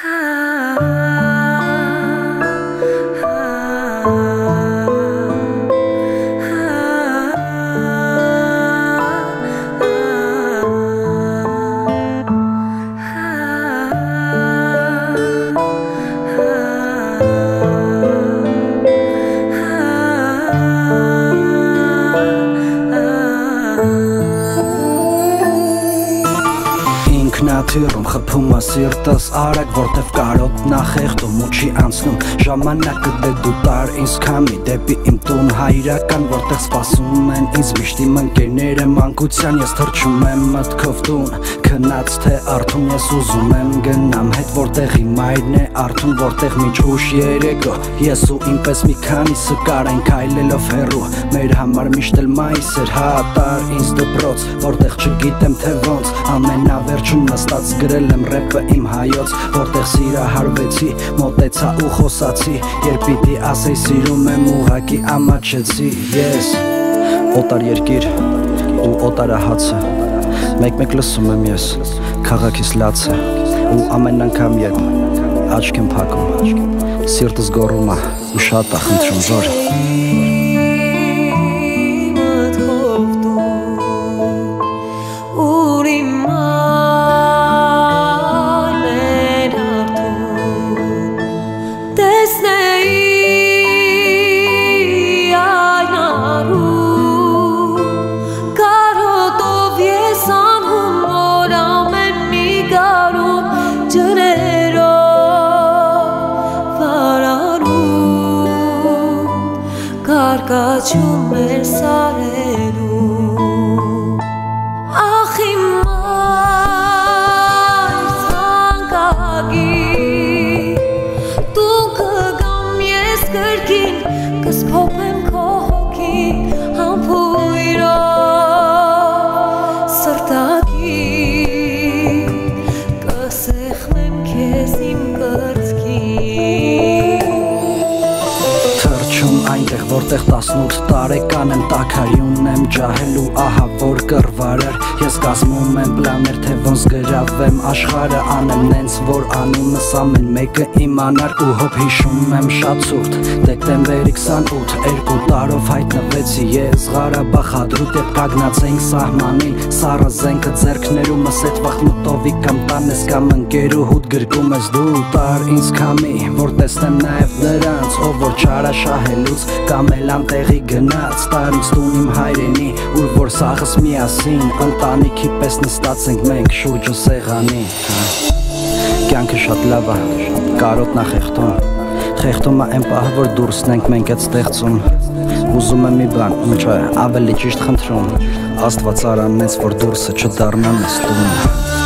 Ինքնաթիռում խփում է սիրտս արագ, որտեվ կարոտն է խեղդում ու չի անցնում ժամանակը, դե դու տար ինձ քամի դեպի իմ տուն հայրական, որտեղ սպասում են ինձ միշտ իմ ընկերները մանկության, ես թռչում եմ մտքով տուն, քնած թե արթուն, ես ուզում եմ գնամ հետ, որտեղ իմ մայրն է արթուն, որտեղ մինչ ուշ երեկո ես ու ինպես մի քանիսը կարեն քայլելով հեռու, մեր համար միշտ էլ մայիս էր, հա տար ինձ դպրոց, որտեղ չգիտեմ թե ոնց, ամենավերջում նստած գրել եմ ռեպը իմ հայոց, որտեղ սիրահարվեցի, մոտեցա ու խոսացի, երբ պիտի ասեի սիրում եմ ուղակի ամաչեցի, ես օտար երկիր ու օտարահացը, մեկ-մեկ լսում եմ ես քաղաքիս լացը, ու ամեն անգամ երբ աչք եմ փակում, սիրտս գոռում է ու շատ է խնդրում, որ Կաչում էր սարերում Ախ իմ մայր ցանկագիր Դու կգամ ես կրկին կսփոփեմ քո հոգին համբույրով սրտագիր կսեղմեմ քեզ իմ կրծքին Այնտեղ որտեղ 18 տարեկան եմ տաքարյուն եմ ջահել ու ահա որ կռվարար Ես կազմում եմ պլաներ թե ոնց գրավեմ աշխարհը անեմ նենց որ անունս ամեն մեկը իմանար ու հոբ հիշում եմ շատ ցուրտ դեկտեմբերի 28 2 տարով հայտնվեցի ես Ղարաբաղ հադրուտ երբ կանգնացենք սահմանին սառը զենքը ձեռքներումս այդ վաղ մտովի կամ տանես կամ ընկերուհուդ գրկում ես դու տար ինձ քամի որ տեսնեմ նաև նրանց ով որ չարաշահելուց Կամ էլ անտեղի գնաց տարից տուն իմ հայրենի Ուր որ սաղս միասին ընտանիքի պես նստած ենք մենք շուրջը սեղանի Կյանքը շատ լավ է, կարոտն է խեղդում է այն պահը որ դուրսն ենք մենք այդ ստեղծում Ուզում եմ մի բան, ինչ է, ավելի ճիշտ խնդրում Աստված արա մեծ որ դուրսը չդառնա մեզ տուն